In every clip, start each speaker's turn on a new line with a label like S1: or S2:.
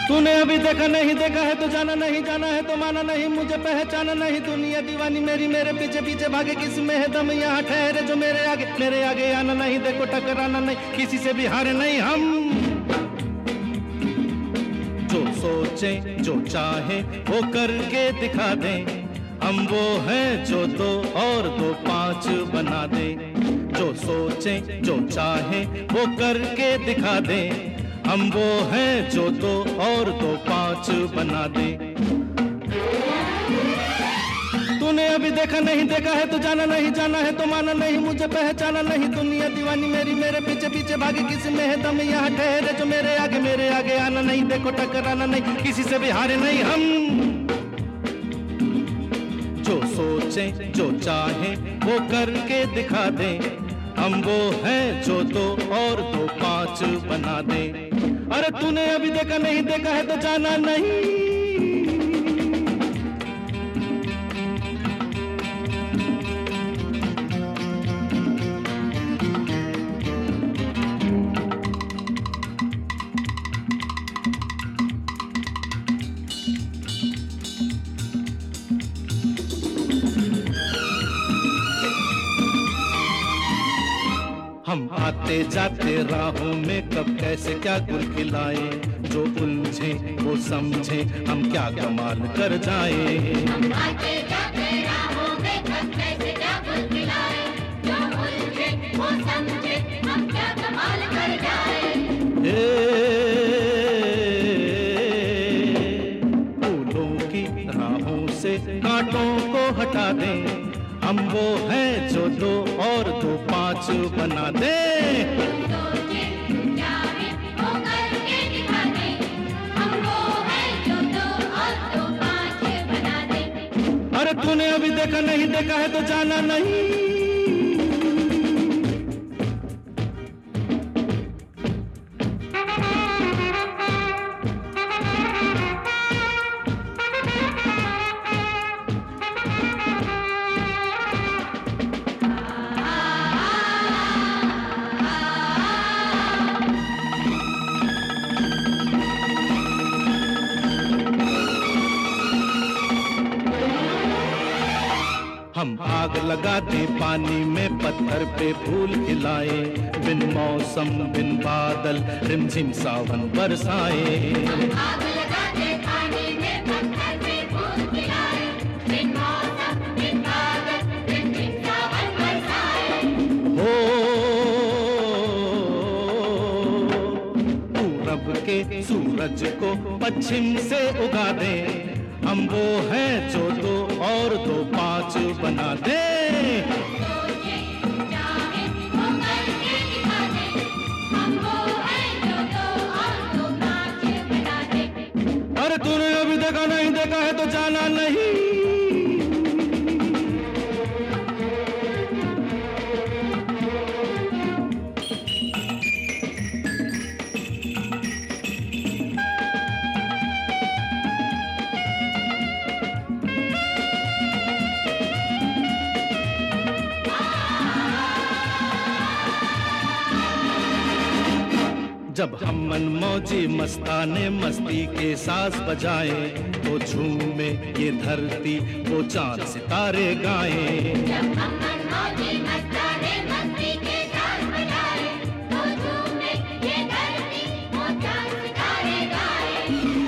S1: तूने अभी देखा नहीं देखा है तो जाना नहीं, जाना है तो माना नहीं, मुझे पहचाना नहीं, दुनिया दीवानी मेरी मेरे पीछे पीछे भागे, किस में है दम यहाँ ठहरे जो मेरे आगे आना नहीं, देखो टकराना नहीं, किसी से भी हारे नहीं हम। जो सोचे जो चाहे वो करके दिखा दे, हम वो हैं जो 2 और 2 5 बना दे। जो सोचे जो चाहे वो करके दिखा दे, हम वो हैं जो 2 और 2 5 बना दे। तूने अभी देखा नहीं देखा है तो जाना नहीं, जाना है तो माना नहीं, मुझे पहचाना नहीं, दुनिया दीवानी मेरी मेरे पीछे पीछे भागे, किसी में है दम यहाँ ठहरे जो मेरे आगे आना नहीं, देखो टकराना नहीं, किसी से भी हारे नहीं हम। जो सोचे जो चाहे वो करके दिखा दे, हम वो हैं जो 2 और 2 5 बना दे। अरे तूने अभी देखा नहीं देखा है तो जाना नहीं। हम आते जाते राहों में कब कैसे क्या गुल खिलाए, जो उलझे वो समझे हम क्या कमाल कर जाए।
S2: हम आते जाते राहों में कब कैसे क्या गुल खिलाए, जो उलझे वो समझे हम क्या कमाल कर जाए।
S1: फूलों की राहों से कांटों को हटा दें, हम वो हैं जो 2 और 2 5 बना दे।
S2: सोचे चाहे वो करके दिखा दे, हम वो हैं जो 2 और 2 5 बना दे।
S1: अरे तूने अभी देखा नहीं देखा है तो जाना नहीं। हम आग लगा दे पानी में, पत्थर पे फूल खिलाए, बिन मौसम बिन बादल रिमझिम सावन बरसाए।
S2: आग लगा दे पानी में, पत्थर पे फूल खिलाए, बिन मौसम बिन बादल रिमझिम सावन बरसाए।
S1: हो पूरब के सूरज को पश्चिम से उगा दे, हम वो हैं जो 2 और 2 5 बना दे।
S2: सोचे चाहे वो करके दिखा दे, हम वो हैं जो 2 और 2 5 बना दे।
S1: अरे तूने अभी देखा नहीं देखा है तो जाना नहीं। जब हम मनमौजी मस्ताने मस्ती के साज बजाए, तो झूमे ये धरती वो चांद सितारे गाए।
S2: जब हम मनमौजी मस्ताने मस्ती के साथ बजाए, तो झूमे ये धरती वो चांद सितारे गाए।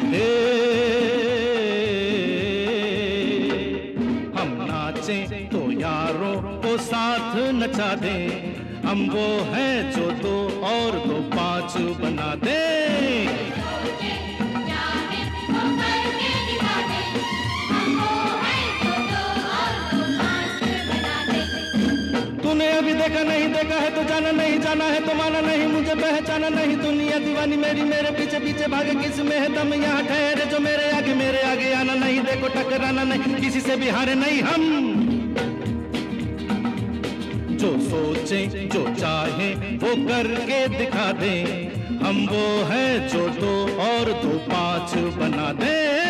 S1: हम नाचे तो यारों को साथ नचा दे, हम वो हैं जो 2 और 2 5 बना दे।
S2: सोचे चाहे वो करके दिखा दे, हम वो हैं जो 2 और 2 5 बना दे।
S1: तूने अभी देखा नहीं देखा है तो जाना नहीं, जाना है तो माना नहीं, मुझे पहचाना नहीं, दुनिया दीवानी मेरी मेरे पीछे पीछे भागे, किस में है दम यहाँ ठहरे जो मेरे आगे आना नहीं, देखो टकराना नहीं, किसी से भी हारे नहीं हम। जो सोचे जो चाहे वो करके दिखा दे, हम वो हैं जो 2 और 2 5 बना दे।